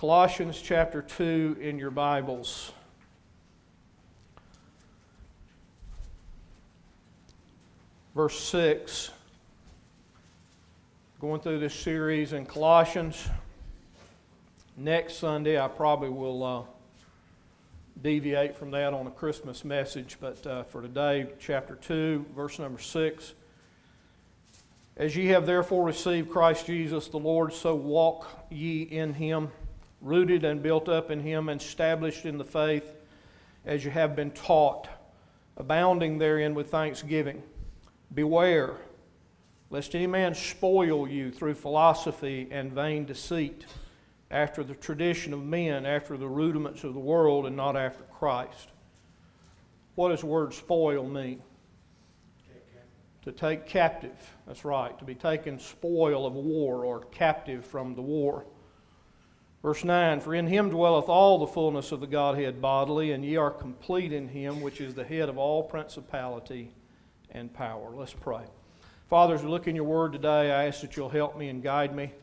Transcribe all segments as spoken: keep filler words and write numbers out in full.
Colossians chapter two in your Bibles. Verse six. Going through this series in Colossians. Next Sunday I probably will uh, deviate from that on a Christmas message, but uh, for today, chapter two, verse number six. As ye have therefore received Christ Jesus the Lord, so walk ye in Him, rooted and built up in Him, and established in the faith, as you have been taught, abounding therein with thanksgiving. Beware, lest any man spoil you through philosophy and vain deceit, after the tradition of men, after the rudiments of the world, and not after Christ. What does the word spoil mean? To take captive. That's right. To be taken spoil of war, or captive from the war. Verse nine, for in Him dwelleth all the fullness of the Godhead bodily, and ye are complete in Him, which is the head of all principality and power. Let's pray. Father, as we look in your Word today, I ask that you'll help me and guide me.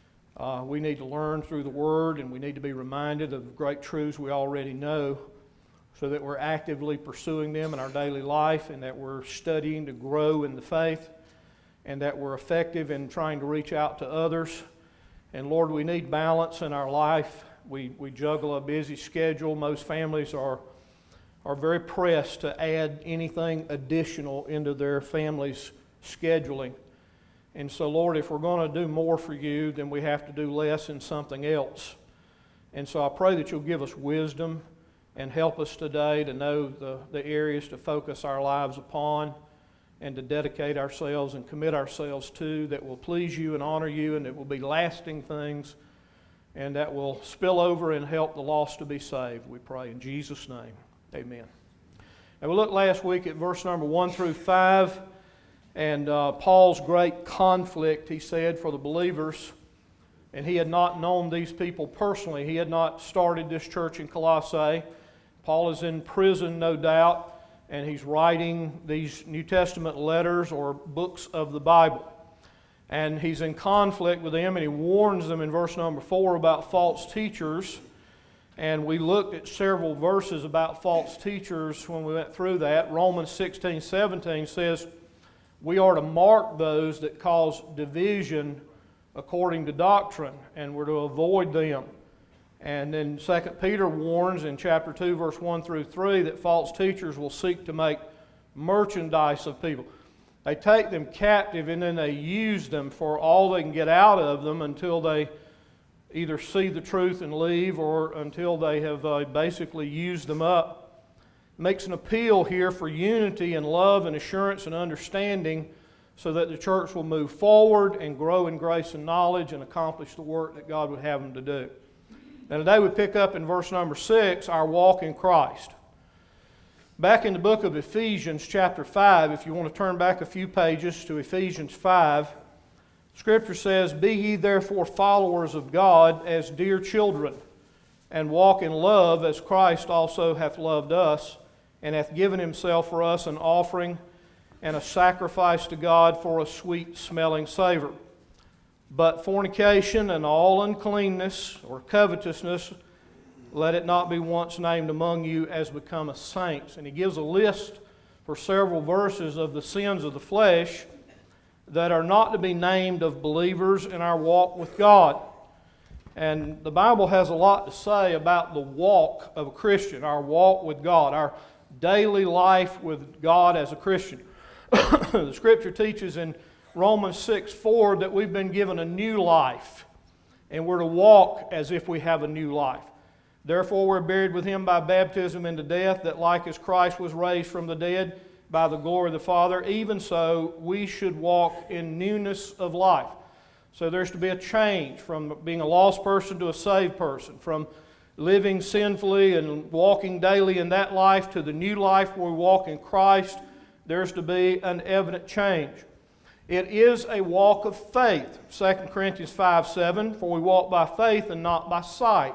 Uh, we need to learn through the Word, and we need to be reminded of the great truths we already know, so that we're actively pursuing them in our daily life, and that we're studying to grow in the faith, and that we're effective in trying to reach out to others. And Lord, we need balance in our life. We, we juggle a busy schedule. Most families are, are very pressed to add anything additional into their family's scheduling. And so, Lord, if we're going to do more for you, then we have to do less in something else. And so I pray that you'll give us wisdom and help us today to know the, the areas to focus our lives upon and to dedicate ourselves and commit ourselves to that will please you and honor you, and that will be lasting things, and that will spill over and help the lost to be saved. We pray in Jesus' name. Amen. And we looked last week at verse number one through five, and uh, Paul's great conflict, he said, for the believers. And he had not known these people personally. He had not started this church in Colossae. Paul is in prison, no doubt, and he's writing these New Testament letters or books of the Bible. And he's in conflict with them, and he warns them in verse number four about false teachers. And we looked at several verses about false teachers when we went through that. Romans sixteen seventeen says, we are to mark those that cause division according to doctrine, and we're to avoid them. And then Second Peter warns in chapter two, verse one through three, that false teachers will seek to make merchandise of people. They take them captive, and then they use them for all they can get out of them until they either see the truth and leave, or until they have uh, basically used them up. Makes an appeal here for unity and love and assurance and understanding, so that the church will move forward and grow in grace and knowledge and accomplish the work that God would have them to do. Now today we pick up in verse number six, our walk in Christ. Back in the book of Ephesians chapter five, if you want to turn back a few pages to Ephesians five, Scripture says, be ye therefore followers of God as dear children, and walk in love as Christ also hath loved us, and hath given Himself for us an offering and a sacrifice to God for a sweet-smelling savor. But fornication and all uncleanness or covetousness, let it not be once named among you as becometh saints. And he gives a list for several verses of the sins of the flesh that are not to be named of believers in our walk with God. And the Bible has a lot to say about the walk of a Christian, our walk with God, our daily life with God as a Christian. The Scripture teaches in Romans six four that we've been given a new life, and we're to walk as if we have a new life. Therefore we're buried with Him by baptism into death, that like as Christ was raised from the dead by the glory of the Father, even so we should walk in newness of life. So there's to be a change from being a lost person to a saved person, from living sinfully and walking daily in that life to the new life where we walk in Christ. There's to be an evident change. It is a walk of faith. Second Corinthians five seven, for we walk by faith and not by sight.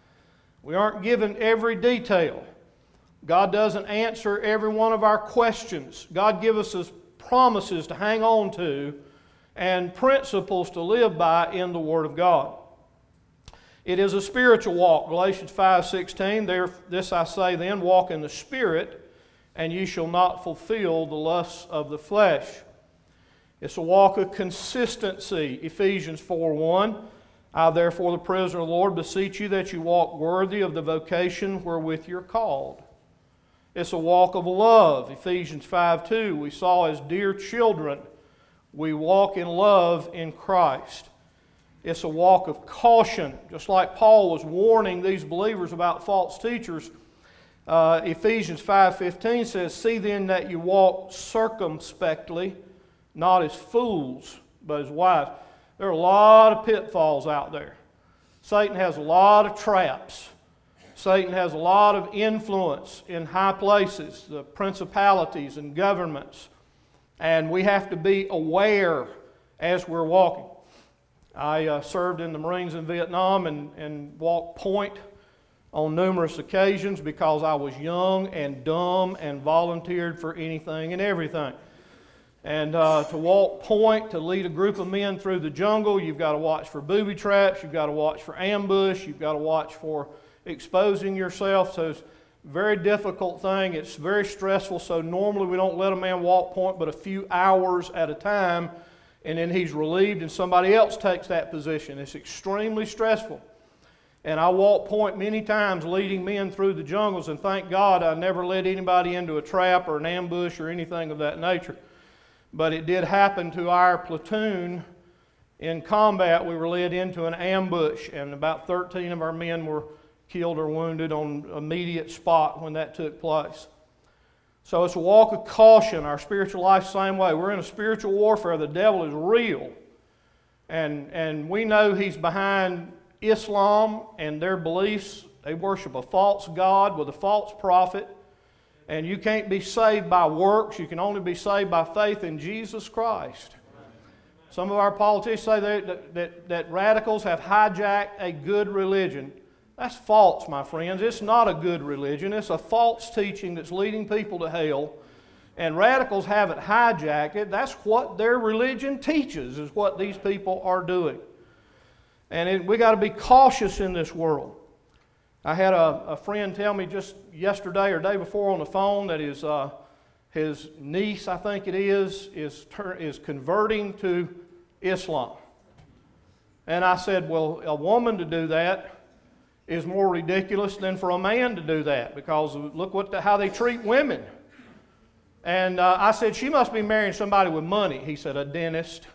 We aren't given every detail. God doesn't answer every one of our questions. God gives us promises to hang on to and principles to live by in the Word of God. It is a spiritual walk. Galatians five sixteen, there, this I say then, walk in the Spirit, and ye shall not fulfill the lusts of the flesh. It's a walk of consistency. Ephesians four one, I therefore, the prisoner of the Lord, beseech you that you walk worthy of the vocation wherewith you're called. It's a walk of love. Ephesians five two, we saw as dear children, we walk in love in Christ. It's a walk of caution. Just like Paul was warning these believers about false teachers, uh, Ephesians five fifteen says, see then that you walk circumspectly, not as fools, but as wise. There are a lot of pitfalls out there. Satan has a lot of traps. Satan has a lot of influence in high places, the principalities and governments. And we have to be aware as we're walking. I uh, served in the Marines in Vietnam and, and walked point on numerous occasions because I was young and dumb and volunteered for anything and everything. And uh, to walk point, to lead a group of men through the jungle, you've got to watch for booby traps, you've got to watch for ambush, you've got to watch for exposing yourself. So it's a very difficult thing. It's very stressful. So normally we don't let a man walk point but a few hours at a time, and then he's relieved and somebody else takes that position. It's extremely stressful. And I walked point many times leading men through the jungles, and thank God I never led anybody into a trap or an ambush or anything of that nature. But it did happen to our platoon in combat. We were led into an ambush, and about thirteen of our men were killed or wounded on immediate spot when that took place. So it's a walk of caution. Our spiritual life, same way. We're in a spiritual warfare. The devil is real. And, and we know he's behind Islam and their beliefs. They worship a false god with a false prophet. And you can't be saved by works. You can only be saved by faith in Jesus Christ. Some of our politicians say that, that, that radicals have hijacked a good religion. That's false, my friends. It's not a good religion. It's a false teaching that's leading people to hell. And radicals haven't hijacked it. That's what their religion teaches, is what these people are doing. And it, we got to be cautious in this world. I had a, a friend tell me just yesterday or day before on the phone that his, uh, his niece, I think it is, is, is converting to Islam. And I said, well, a woman to do that is more ridiculous than for a man to do that, because look what the, how they treat women. And uh, I said, she must be marrying somebody with money. He said, a dentist.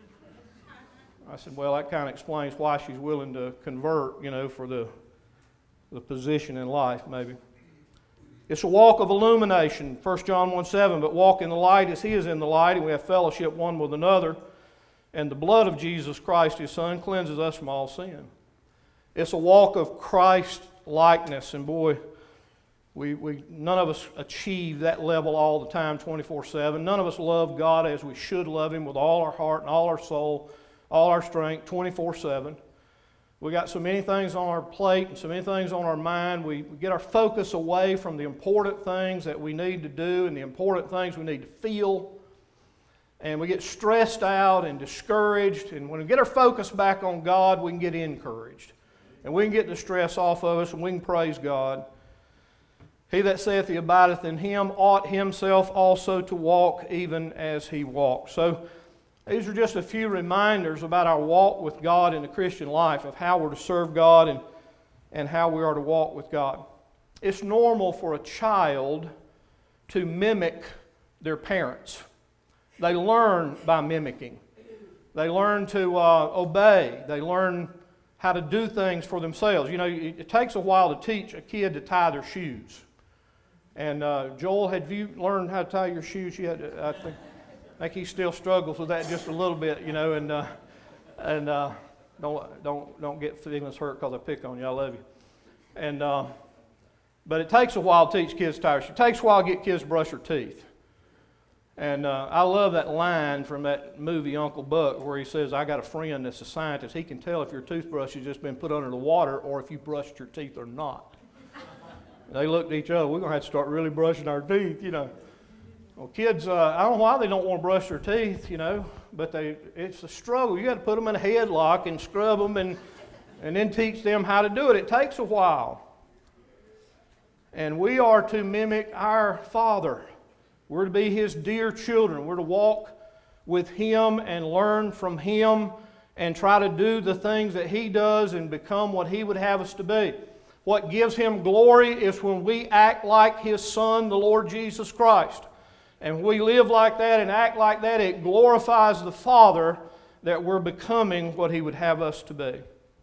I said, well, that kind of explains why she's willing to convert, you know, for the, the position in life, maybe. It's a walk of illumination, First John one seven, but walk in the light as he is in the light, and we have fellowship one with another. And the blood of Jesus Christ, his Son, cleanses us from all sin. It's a walk of Christ likeness, and boy, we, we none of us achieve that level all the time, twenty-four seven. None of us love God as we should love Him with all our heart and all our soul, all our strength, twenty-four seven. We got so many things on our plate and so many things on our mind. We, we get our focus away from the important things that we need to do and the important things we need to feel. And we get stressed out and discouraged. And when we get our focus back on God, we can get encouraged. And we can get the stress off of us, and we can praise God. He that saith he abideth in him ought himself also to walk even as he walked. So these are just a few reminders about our walk with God in the Christian life, of how we're to serve God and, and how we are to walk with God. It's normal for a child to mimic their parents. They learn by mimicking. They learn to uh, obey. They learn how to do things for themselves. You know, it takes a while to teach a kid to tie their shoes. And uh, Joel, have you learned how to tie your shoes yet? I think, I think he still struggles with that just a little bit, you know. And uh, and uh, don't don't don't get feelings hurt because I pick on you. I love you. And uh, but it takes a while to teach kids to tie their shoes. It takes a while to get kids to brush their teeth. And uh, I love that line from that movie Uncle Buck where he says, I got a friend that's a scientist. He can tell if your toothbrush has just been put under the water or if you brushed your teeth or not. They looked at each other, we're going to have to start really brushing our teeth, you know. Well, kids, uh, I don't know why they don't want to brush their teeth, you know, but they it's a struggle. You got to put them in a headlock and scrub them and, and then teach them how to do it. It takes a while. And we are to mimic our Father. We're to be His dear children. We're to walk with Him and learn from Him and try to do the things that He does and become what He would have us to be. What gives Him glory is when we act like His Son, the Lord Jesus Christ. And when we live like that and act like that, it glorifies the Father that we're becoming what He would have us to be.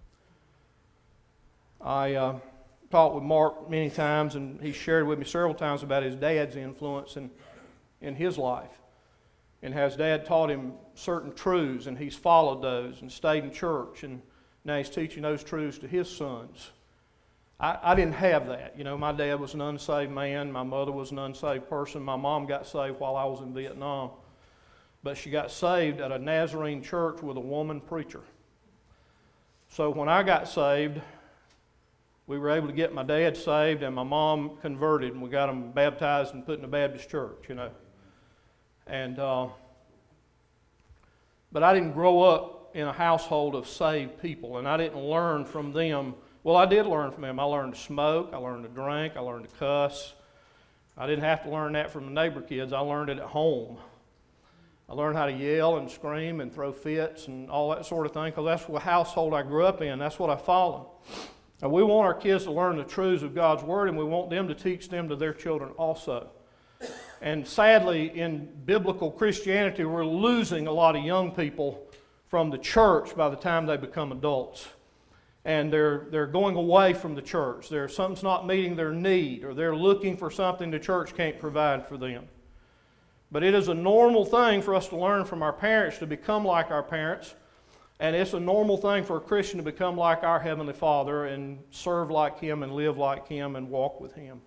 I uh, talked with Mark many times, and he shared with me several times about his dad's influence in, in his life. And how his dad taught him certain truths, and he's followed those and stayed in church, and now he's teaching those truths to his sons. I, I didn't have that. You know, my dad was an unsaved man. My mother was an unsaved person. My mom got saved while I was in Vietnam. But she got saved at a Nazarene church with a woman preacher. So when I got saved, we were able to get my dad saved and my mom converted, and we got them baptized and put in a Baptist church, you know. And uh, but I didn't grow up in a household of saved people, and I didn't learn from them. Well, I did learn from them. I learned to smoke, I learned to drink, I learned to cuss. I didn't have to learn that from the neighbor kids. I learned it at home. I learned how to yell and scream and throw fits and all that sort of thing, because that's the household I grew up in. That's what I followed. And we want our kids to learn the truths of God's Word, and we want them to teach them to their children also. And sadly, in biblical Christianity, we're losing a lot of young people from the church by the time they become adults. And they're, they're going away from the church. They're, something's not meeting their need, or they're looking for something the church can't provide for them. But it is a normal thing for us to learn from our parents to become like our parents. And it's a normal thing for a Christian to become like our Heavenly Father and serve like Him and live like Him and walk with Him.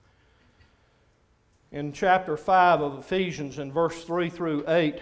In chapter five of Ephesians, in verse three through eight,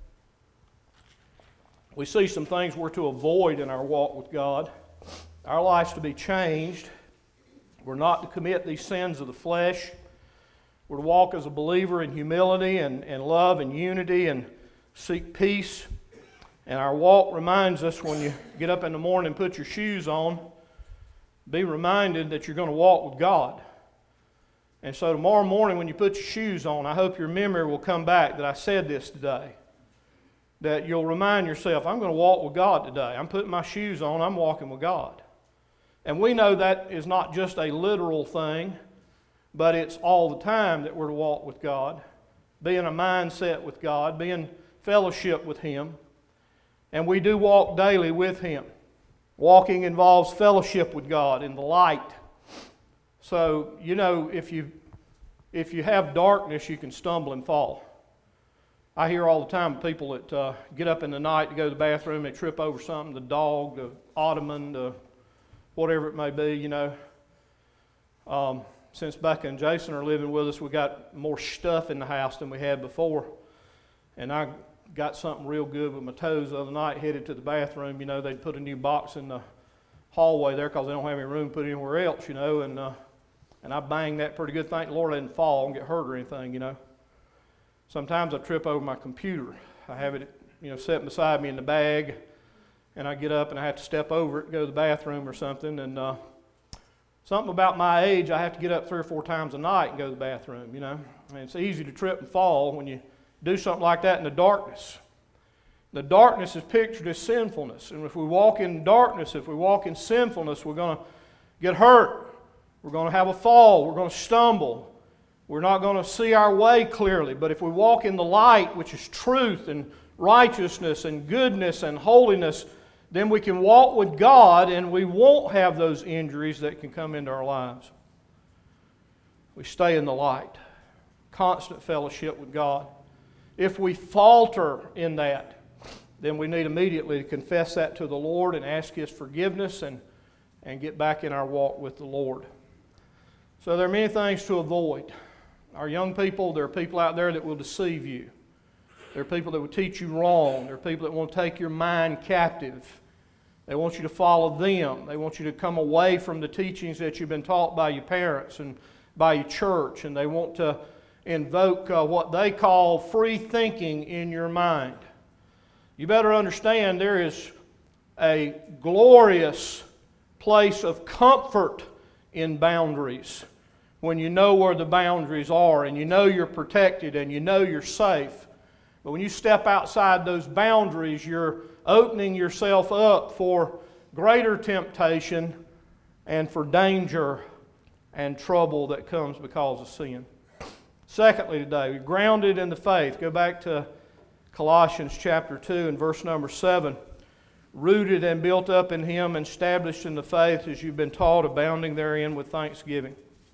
we see some things we're to avoid in our walk with God. Our life's to be changed. We're not to commit these sins of the flesh. We're to walk as a believer in humility and, and love and unity and seek peace. And our walk reminds us, when you get up in the morning and put your shoes on, be reminded that you're going to walk with God. And so tomorrow morning when you put your shoes on, I hope your memory will come back that I said this today. That you'll remind yourself, I'm going to walk with God today. I'm putting my shoes on, I'm walking with God. And we know that is not just a literal thing, but it's all the time that we're to walk with God, be in a mindset with God, be in fellowship with Him. And we do walk daily with Him. Walking involves fellowship with God in the light. So, you know, if you if you have darkness, you can stumble and fall. I hear all the time people that uh, get up in the night to go to the bathroom, they trip over something, the dog, the ottoman, the whatever it may be, you know. Um, since Becca and Jason are living with us, we got more stuff in the house than we had before. And I got something real good with my toes the other night, headed to the bathroom. You know, they'd put a new box in the hallway there because they don't have any room to put it anywhere else, you know. And uh, and I banged that pretty good. Thank the Lord I didn't fall and get hurt or anything, you know. Sometimes I trip over my computer. I have it, you know, sitting beside me in the bag, and I get up and I have to step over it and go to the bathroom or something. And uh, something about my age, I have to get up three or four times a night and go to the bathroom, you know. And it's easy to trip and fall when you do something like that in the darkness. The darkness is pictured as sinfulness. And if we walk in darkness, if we walk in sinfulness, we're going to get hurt. We're going to have a fall. We're going to stumble. We're not going to see our way clearly. But if we walk in the light, which is truth and righteousness and goodness and holiness, then we can walk with God and we won't have those injuries that can come into our lives. We stay in the light. Constant fellowship with God. If we falter in that, then we need immediately to confess that to the Lord and ask His forgiveness and, and get back in our walk with the Lord. So there are many things to avoid. Our young people, there are people out there that will deceive you. There are people that will teach you wrong. There are people that want to take your mind captive. They want you to follow them. They want you to come away from the teachings that you've been taught by your parents and by your church. And they want to invoke uh, what they call free thinking in your mind. You better understand there is a glorious place of comfort in boundaries. When you know where the boundaries are and you know you're protected and you know you're safe. But when you step outside those boundaries, you're opening yourself up for greater temptation and for danger and trouble that comes because of sin. Secondly today, we're grounded in the faith. Go back to Colossians chapter two and verse number seven. Rooted and built up in Him and established in the faith as you've been taught, abounding therein with thanksgiving.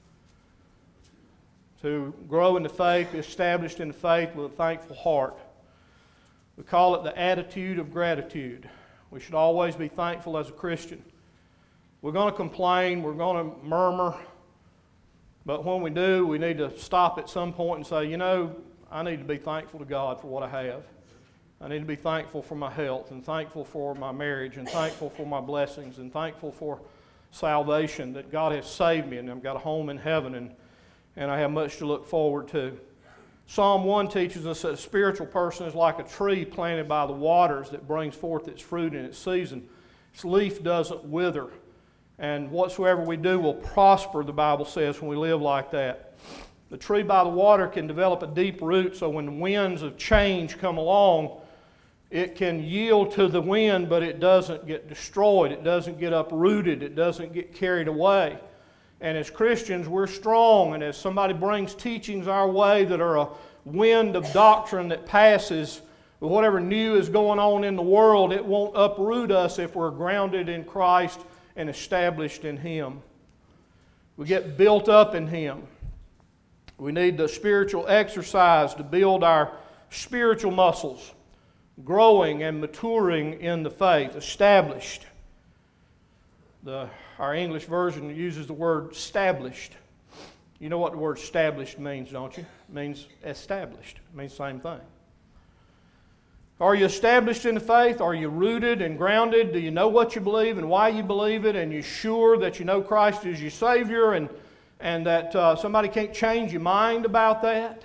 To grow in the faith, be established in the faith with a thankful heart. We call it the attitude of gratitude. We should always be thankful as a Christian. We're going to complain, we're going to murmur, but when we do, we need to stop at some point and say, you know, I need to be thankful to God for what I have. I need to be thankful for my health and thankful for my marriage and thankful for my blessings and thankful for salvation, that God has saved me and I've got a home in heaven and, and I have much to look forward to. Psalm one teaches us that a spiritual person is like a tree planted by the waters that brings forth its fruit in its season. Its leaf doesn't wither. And whatsoever we do will prosper, the Bible says, when we live like that. The tree by the water can develop a deep root, so when the winds of change come along, it can yield to the wind, but it doesn't get destroyed. It doesn't get uprooted. It doesn't get carried away. And as Christians, we're strong. And as somebody brings teachings our way that are a wind of doctrine that passes, with whatever new is going on in the world, it won't uproot us if we're grounded in Christ and established in Him. We get built up in Him. We need the spiritual exercise to build our spiritual muscles, growing and maturing in the faith, established. The, our English version uses the word established. You know what the word established means, don't you? It means established. It means the same thing. Are you established in the faith? Are you rooted and grounded? Do you know what you believe and why you believe it? And you're sure that you know Christ is your Savior and, and that uh, somebody can't change your mind about that?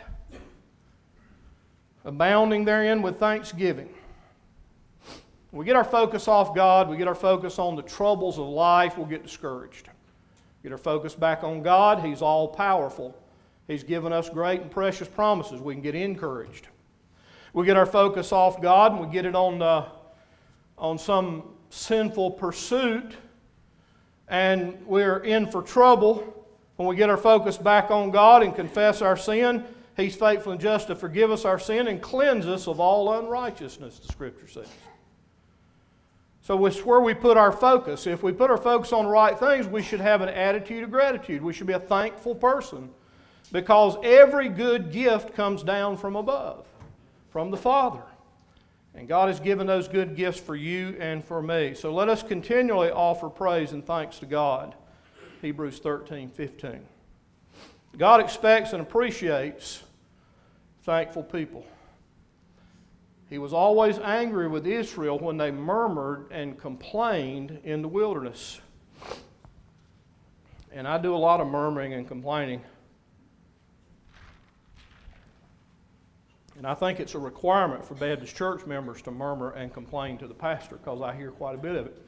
Abounding therein with thanksgiving. We get our focus off God, we get our focus on the troubles of life, we'll get discouraged. Get our focus back on God. He's all powerful. He's given us great and precious promises. We can get encouraged. We get our focus off God and we get it on, uh, on some sinful pursuit and we're in for trouble. When we get our focus back on God and confess our sin, He's faithful and just to forgive us our sin and cleanse us of all unrighteousness, the Scripture says. So it's where we put our focus. If we put our focus on the right things, we should have an attitude of gratitude. We should be a thankful person because every good gift comes down from above, from the Father. And God has given those good gifts for you and for me. So let us continually offer praise and thanks to God. Hebrews thirteen fifteen. God expects and appreciates thankful people. He was always angry with Israel when they murmured and complained in the wilderness. And I do a lot of murmuring and complaining. And I think it's a requirement for Baptist church members to murmur and complain to the pastor because I hear quite a bit of it.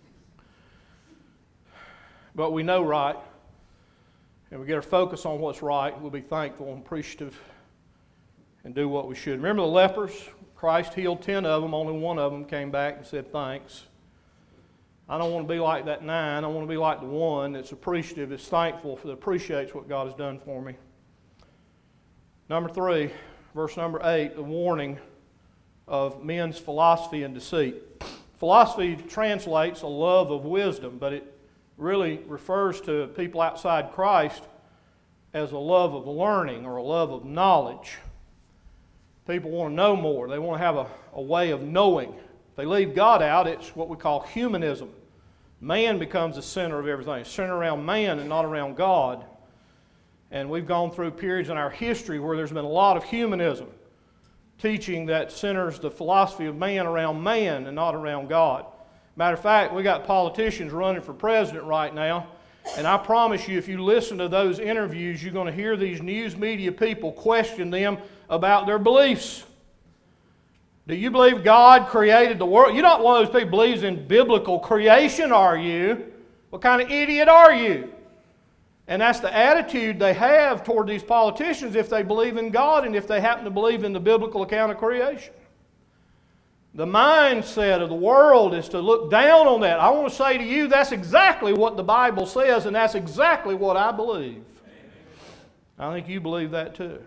But we know right, and we get our focus on what's right, we'll be thankful and appreciative and do what we should. Remember the lepers? Christ healed ten of them, only one of them came back and said thanks. I don't want to be like that nine. I want to be like the one that's appreciative, that's thankful, that appreciates what God has done for me. Number three, verse number eight, the warning of men's philosophy and deceit. Philosophy translates a love of wisdom, but it really refers to people outside Christ as a love of learning or a love of knowledge. People want to know more. They want to have a, a way of knowing. If they leave God out, it's what we call humanism. Man becomes the center of everything. It's centered around man and not around God. And we've gone through periods in our history where there's been a lot of humanism, teaching that centers the philosophy of man around man and not around God. Matter of fact, we got politicians running for president right now, and I promise you, if you listen to those interviews, you're going to hear these news media people question them about their beliefs. Do you believe God created the world? You're not one of those people who believes in biblical creation, are you? What kind of idiot are you? And that's the attitude they have toward these politicians if they believe in God and if they happen to believe in the biblical account of creation. The mindset of the world is to look down on that. I want to say to you, that's exactly what the Bible says, and that's exactly what I believe. I think you believe that too.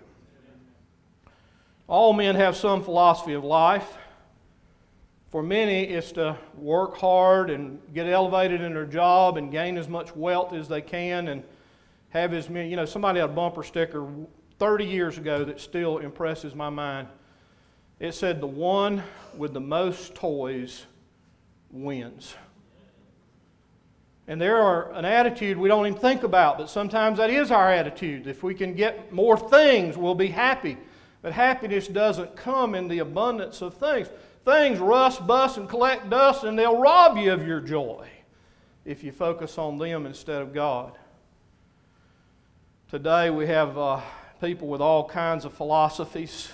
All men have some philosophy of life. For many, it's to work hard and get elevated in their job and gain as much wealth as they can and have as many. You know, somebody had a bumper sticker thirty years ago that still impresses my mind. It said, "The one with the most toys wins." And there are an attitude we don't even think about, but sometimes that is our attitude. If we can get more things, we'll be happy. But happiness doesn't come in the abundance of things. Things rust, bust, and collect dust, and they'll rob you of your joy if you focus on them instead of God. Today we have uh, people with all kinds of philosophies.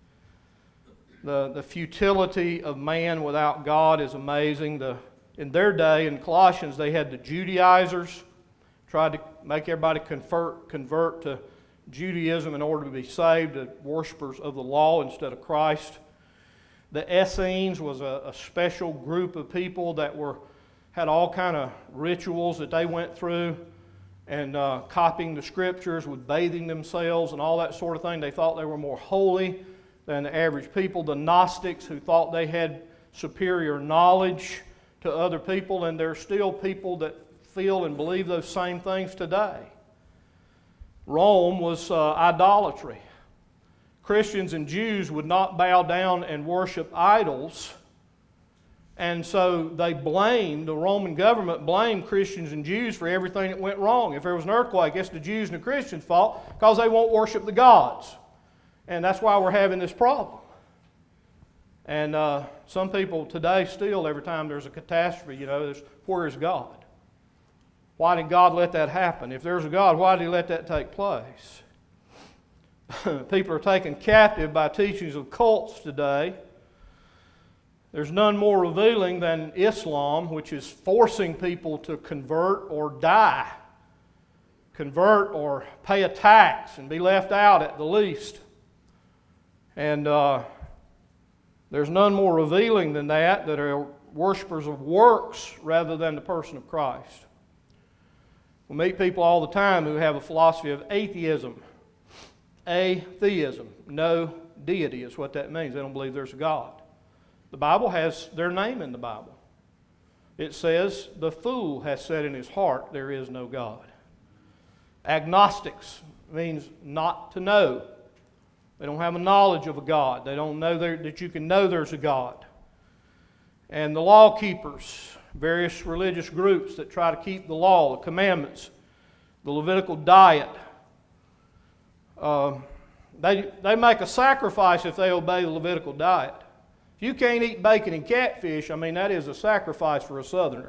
The, the futility of man without God is amazing. The, in their day, in Colossians, they had the Judaizers, tried to make everybody convert, convert to Judaism in order to be saved, the worshipers of the law instead of Christ. The Essenes was a, a special group of people that were had all kind of rituals that they went through and uh, copying the Scriptures with bathing themselves and all that sort of thing. They thought they were more holy than the average people. The Gnostics, who thought they had superior knowledge to other people, and there are still people that feel and believe those same things today. Rome was uh, idolatry. Christians and Jews would not bow down and worship idols, and so they blamed, the Roman government blamed Christians and Jews for everything that went wrong. If there was an earthquake, it's the Jews and the Christians' fault because they won't worship the gods. And that's why we're having this problem. And uh, some people today still, every time there's a catastrophe, you know, there's, where is God? Why did God let that happen? If there's a God, why did He let that take place? People are taken captive by teachings of cults today. There's none more revealing than Islam, which is forcing people to convert or die. Convert or pay a tax and be left out at the least. And uh, there's none more revealing than that, that are worshipers of works rather than the person of Christ. We meet people all the time who have a philosophy of atheism. Atheism. No deity is what that means. They don't believe there's a God. The Bible has their name in the Bible. It says, "The fool has said in his heart, there is no God." Agnostics means not to know. They don't have a knowledge of a God. They don't know there, that you can know there's a God. And the law keepers, various religious groups that try to keep the law, the commandments, the Levitical diet, uh, they, they make a sacrifice if they obey the Levitical diet. If you can't eat bacon and catfish, I mean, that is a sacrifice for a Southerner.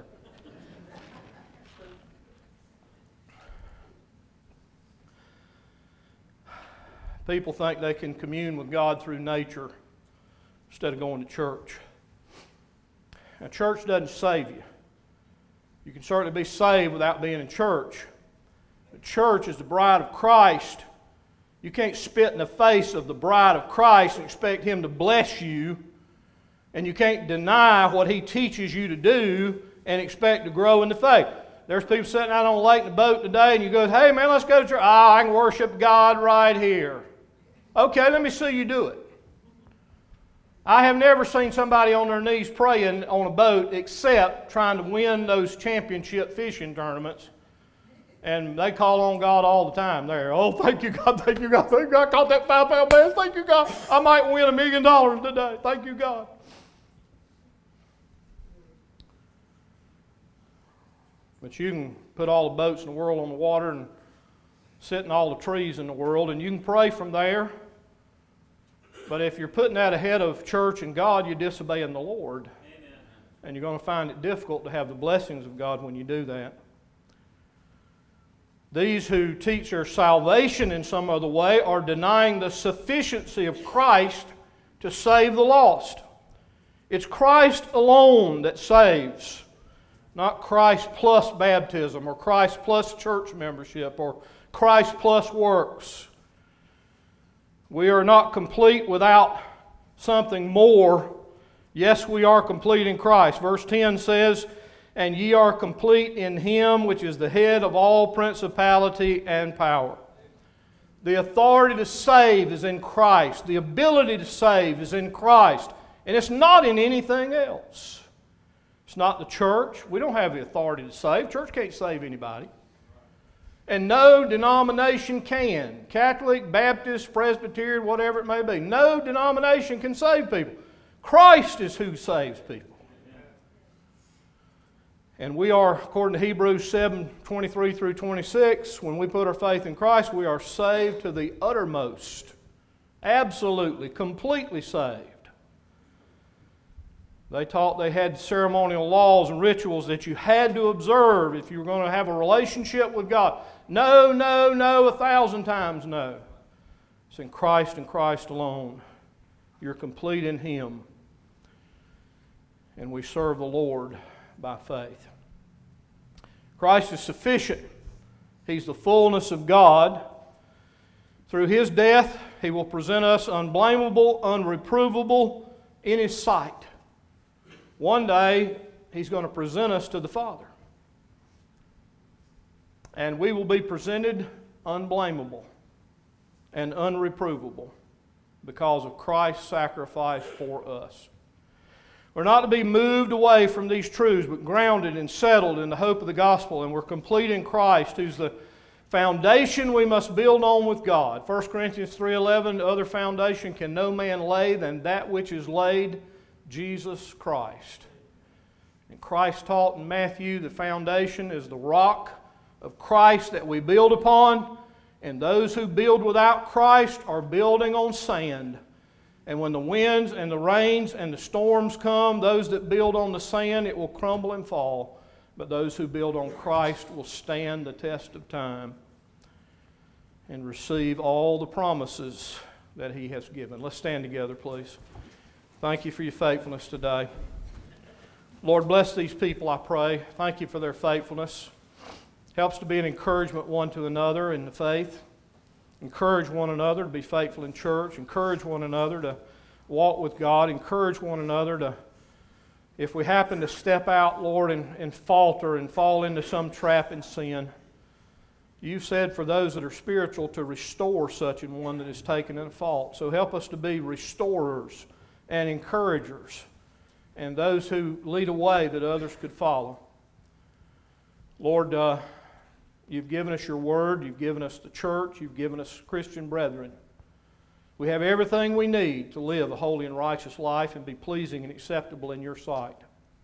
People think they can commune with God through nature instead of going to church. Now, church doesn't save you. You can certainly be saved without being in church. The church is the bride of Christ. You can't spit in the face of the bride of Christ and expect Him to bless you. And you can't deny what He teaches you to do and expect to grow in the faith. There's people sitting out on the lake in the boat today and you go, "Hey man, let's go to church." "Oh, I can worship God right here." Okay, let me see you do it. I have never seen somebody on their knees praying on a boat except trying to win those championship fishing tournaments. And they call on God all the time there. "Oh, thank you, God, thank you, God, thank you, God, I caught that five-pound bass, thank you, God. I might win a million dollars today, thank you, God." But you can put all the boats in the world on the water and sit in all the trees in the world, and you can pray from there. But if you're putting that ahead of church and God, you're disobeying the Lord. Amen. And you're going to find it difficult to have the blessings of God when you do that. These who teach their salvation in some other way are denying the sufficiency of Christ to save the lost. It's Christ alone that saves. Not Christ plus baptism or Christ plus church membership or Christ plus works. We are not complete without something more. Yes, we are complete in Christ. Verse ten says, "And ye are complete in Him which is the head of all principality and power." The authority to save is in Christ. The ability to save is in Christ. And it's not in anything else. It's not the church. We don't have the authority to save. Church can't save anybody. And no denomination can. Catholic, Baptist, Presbyterian, whatever it may be. No denomination can save people. Christ is who saves people. And we are, according to Hebrews seven, twenty-three through twenty-six, when we put our faith in Christ, we are saved to the uttermost. Absolutely, completely saved. They taught they had ceremonial laws and rituals that you had to observe if you were going to have a relationship with God. No, no, no, a thousand times no. It's in Christ and Christ alone. You're complete in Him. And we serve the Lord by faith. Christ is sufficient. He's the fullness of God. Through His death, He will present us unblameable, unreprovable in His sight. One day, He's going to present us to the Father. And we will be presented unblameable and unreprovable because of Christ's sacrifice for us. We're not to be moved away from these truths, but grounded and settled in the hope of the gospel, and we're complete in Christ, who's the foundation we must build on with God. First Corinthians three eleven, other foundation can no man lay than that which is laid, Jesus Christ. And Christ taught in Matthew the foundation is the rock of Christ that we build upon, and those who build without Christ are building on sand. And when the winds and the rains and the storms come, those that build on the sand, it will crumble and fall. But those who build on Christ will stand the test of time and receive all the promises that He has given. Let's stand together, please. Thank you for your faithfulness today. Lord, bless these people, I pray. Thank you for their faithfulness. Helps to be an encouragement one to another in the faith. Encourage one another to be faithful in church. Encourage one another to walk with God. Encourage one another to, if we happen to step out, Lord, and, and falter and fall into some trap in sin, You said for those that are spiritual to restore such an one that is taken in a fault. So help us to be restorers and encouragers and those who lead a way that others could follow. Lord, uh, You've given us Your Word. You've given us the church. You've given us Christian brethren. We have everything we need to live a holy and righteous life and be pleasing and acceptable in Your sight.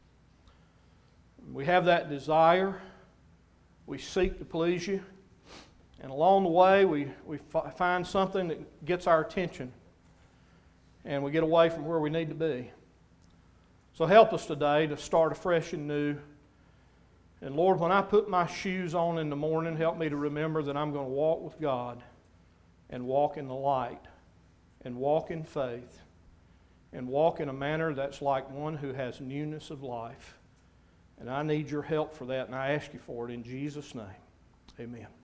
We have that desire. We seek to please You. And along the way, we, we find something that gets our attention. And we get away from where we need to be. So help us today to start afresh and new. And Lord, when I put my shoes on in the morning, help me to remember that I'm going to walk with God and walk in the light and walk in faith and walk in a manner that's like one who has newness of life. And I need Your help for that, and I ask You for it in Jesus' name. Amen.